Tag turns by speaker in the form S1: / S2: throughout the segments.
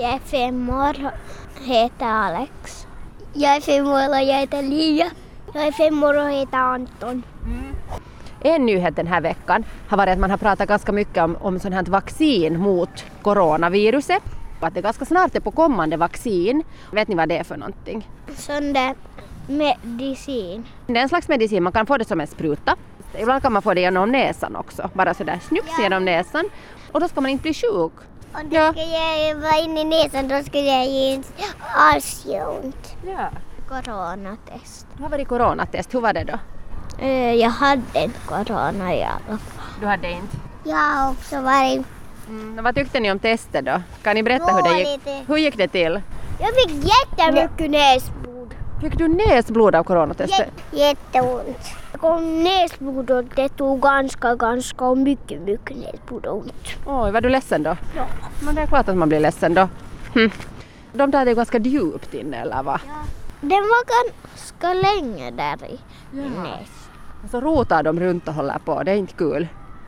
S1: Jag är 5 år, heter Alex. Jag är 5 år och jag heter Lia. Jag är 5 år och heter Anton.
S2: En nyhet den här veckan har varit att man har pratat ganska mycket om sånt här vaccin mot coronaviruset. Att det ganska snart är på kommande vaccin. Vet ni vad det är för någonting?
S1: Sån där medicin.
S2: Det är en slags medicin, man kan få det som en spruta. Ibland kan man få det genom näsan också, bara sådär snups genom näsan. Och då ska man inte bli sjuk.
S1: Om det ska jag vara inne i näsan, då skulle jag inte alls ont.
S2: Ja.
S1: Coronatest.
S2: Du har varit coronatest, hur var det då?
S1: Jag hade inte corona i alla fall.
S2: Du hade inte?
S1: Jag har också varit...
S2: Vad tyckte ni om testet då? Kan ni berätta hur det gick? Hur gick det till?
S1: Jag fick jättemycket näsblod.
S2: Fick du näsblod av coronatestet?
S1: Jätteont. Det kom näsblod och det tog ganska mycket näsblod och ont.
S2: Oj, var du ledsen då?
S1: Ja.
S2: Men det är klart att man blir ledsen då. De där är ganska djupt inne eller va?
S1: Ja. Den var ganska länge där i näs.
S2: Så rotar de runt och håller på, det är inte kul.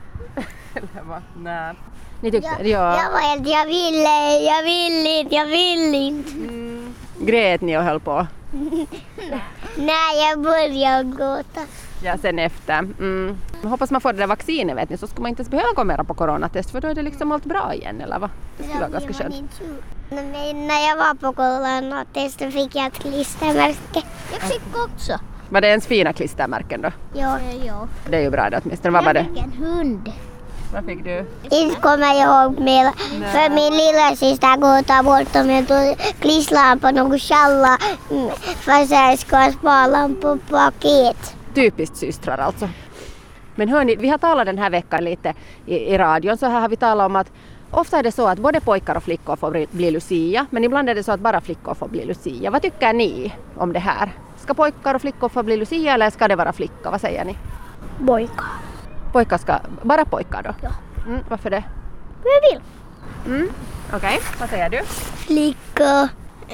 S2: Nej. Ni tyckte,
S1: Jag var helt, jag vill inte.
S2: Grät ni och höll på?
S1: Nej, jag började gråta.
S2: Ja, sen efter. Jag hoppas man får det där vaccinet, vet ni, så ska man inte ens behöva gå mera på coronatest, för då är det liksom allt bra igen, eller va? Det skulle vara ganska skönt.
S1: När jag var på coronatest fick jag ett klistermärke. Jag fick också.
S2: Var det ens fina klistermärken då?
S1: Ja.
S2: Det är ju bra det åtminstone. Vad var det?
S1: Jag fick en hund.
S2: Vad fick du?
S1: Inte kommer jag ihåg mer. För min lilla syster går och tar bort om jag tog klistlampan och tjalla. För jag ska spara på paket.
S2: Typiskt systrar alltså. Men hörni, vi har talat den här veckan lite i radion, så här har vi talat om att ofta är det så att både pojkar och flickor får bli Lucia, men ibland är det så att bara flickor får bli Lucia. Vad tycker ni om det här? Ska pojkar och flickor få bli Lucia eller ska det vara flickor? Vad säger ni?
S1: Pojkar.
S2: Pojkar ska, bara pojkar då?
S1: Ja.
S2: Varför det?
S1: Jag vill.
S2: Okej, vad säger du?
S1: Flickor.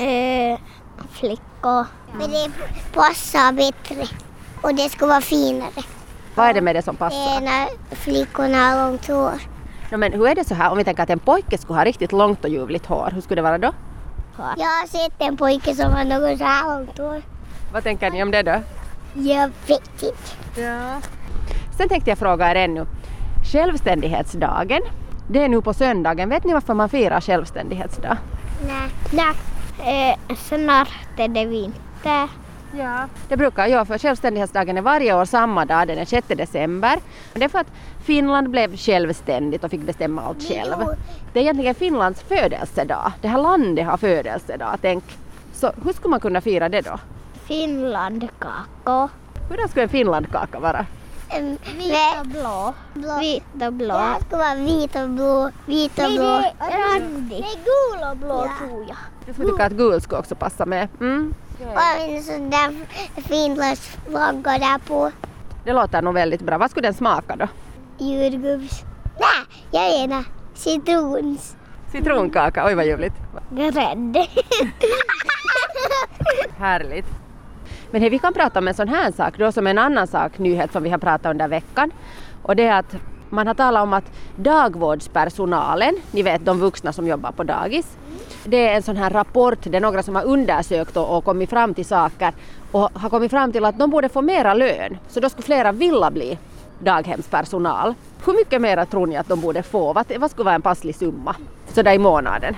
S1: Flickor. Men det passar bättre. Och det ska vara finare.
S2: Vad är det med det som passar?
S1: Det är när flickorna har långt hår.
S2: No, men hur är det så här om vi tänker att en pojke skulle ha riktigt långt och ljuvligt hår? Hur skulle det vara då?
S1: Jag har sett en pojke som har något så här långt hår.
S2: Vad tänker ni om det då?
S1: Jag vet inte.
S2: Ja. Sen tänkte jag fråga er ännu. Självständighetsdagen, det är nu på söndagen. Vet ni varför man firar självständighetsdag?
S1: Nej. Snart är det vinter.
S2: Ja. Det brukar jag, för självständighetsdagen är varje år samma dag, den är 6 december. Det är för att Finland blev självständigt och fick bestämma allt själv. Det är egentligen Finlands födelsedag. Det här landet har födelsedag, tänk. Så hur skulle man kunna fira det då?
S1: Finlandkaka.
S2: Hur skulle en Finlandkaka vara?
S1: Vit och blå. Vit och blå. Det ska vara vit och blå. Vit och blå. Nej, gul och blå tror jag.
S2: Jag skulle tycka att gul skulle också passa med.
S1: Och en sån där Finlandsflagga där på.
S2: Det låter nog väldigt bra. Vad skulle den smaka då?
S1: Jordgubbs. Nej, jag menar citrons.
S2: Citronkaka, oj vad ljuvligt.
S1: Grädde.
S2: Härligt. Men hej, vi kan prata om en sån här sak då, som en annan sak, nyhet som vi har pratat under veckan. Och det är att man har talat om att dagvårdspersonalen, ni vet de vuxna som jobbar på dagis, det är en sån här rapport, det är några som har undersökt och kommit fram till saker och har kommit fram till att de borde få mera lön. Så då skulle flera vilja bli daghemspersonal. Hur mycket mera tror ni att de borde få? Vad skulle vara en passlig summa? Så där i månaden.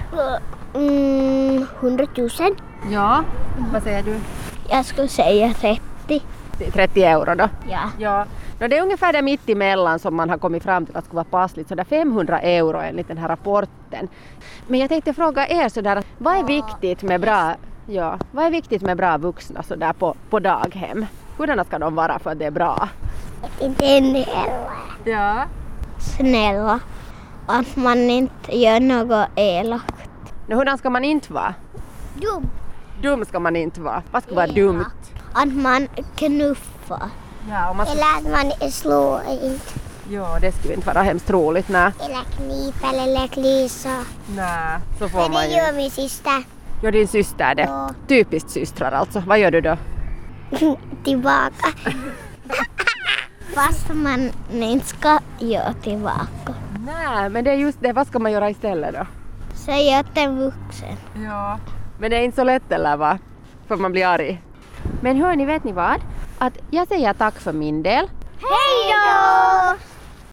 S1: 100 000.
S2: Ja, vad säger du?
S1: Jag skulle säga 30.
S2: 30 euro då?
S1: Ja.
S2: Det är ungefär där mitt emellan som man har kommit fram till att det skulle vara passligt. Så där 500 euro enligt den här rapporten. Men jag tänkte fråga er sådär, vad är viktigt med bra vuxna så där på daghem? Hurdana ska de vara för att det är bra?
S1: Inte heller.
S2: Ja.
S1: Snälla. Att man inte gör något elakt.
S2: Hurdan ska man inte vara?
S1: Dum.
S2: Dum ska man inte vara. Vad ska vara dumt?
S1: Att man knuffar.
S2: Ja,
S1: eller att man slår inte.
S2: Ja, det skulle inte vara hemskt roligt, nej.
S1: Eller knipa eller klysa.
S2: Nej, så får
S1: men
S2: man ju.
S1: det gör min syster.
S2: Ja, din syster det.
S1: Ja.
S2: Typiskt systrar alltså. Vad gör du då?
S1: Tillbaka. Fast man inte ska göra tillbaka.
S2: Nej, men det är just det. Vad ska man göra istället då?
S1: säga att en vuxen.
S2: Ja. Men det är inte så lätt eller va? För man blir arg. Men hörni, vet ni vad? Att jag säger tack för min del.
S1: Hej då!